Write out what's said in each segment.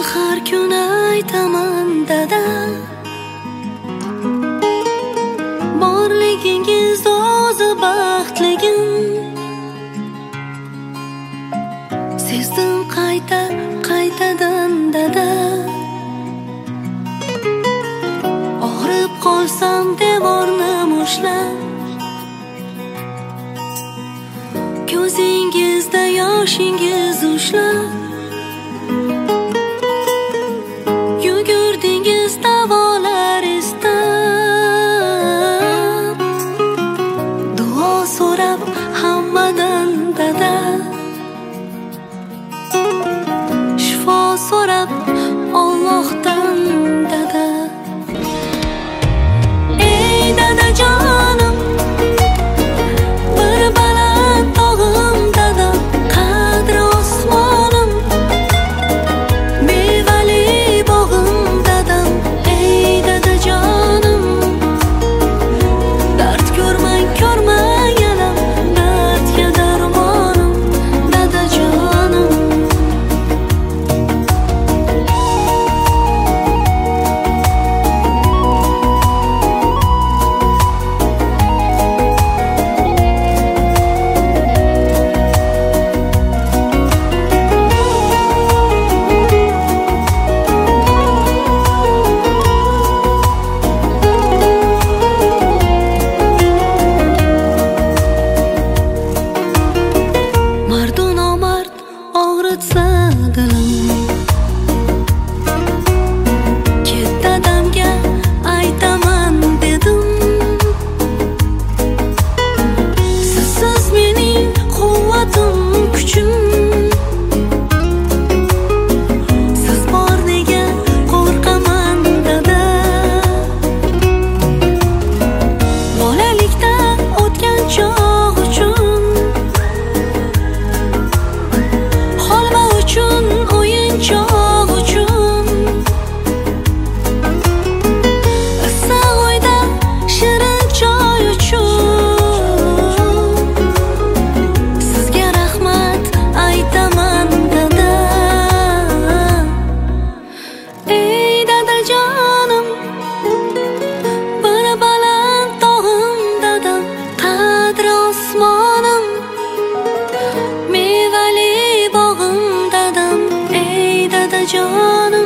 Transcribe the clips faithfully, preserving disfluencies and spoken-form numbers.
har kun aytaman dada, borligingiz o'zi baxtligim. Sezdim qayta qaytadan dada, og'rib qolsam devorni mushlab, ko'zingizda yoshingiz ushlab, yugurdingiz davolar istab, duo so'rab hammadan dada, shifo so'rab Allohdan dada. Ey dadajonim, bir baland tog'im dada, qadri osmonim, mevali bog'im dadam. Ey dadajonim, dard ko'rmang ko'rmang alam, dardga darmonim dadajonim. Mardu nomard og'ritsa dilim, ket dadamga aytaman dedim. Sizsiz mening quvvatim kuchim, siz bor nega qo'rqaman dada. Bolalikda o'tgan chog' uchun, holva uchun, o'yinchoq uchun, issiq uyda shirin choy uchun, sizga rahmat aytaman dada. Ey dadajonim, bir baland tog'im dadam, qadri osmonim, mevali bog'im dadam. Ey dadajonim,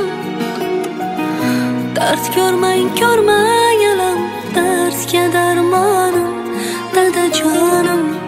dard ko'rmang ko'rmang alam, dardga darmonim dadajonim.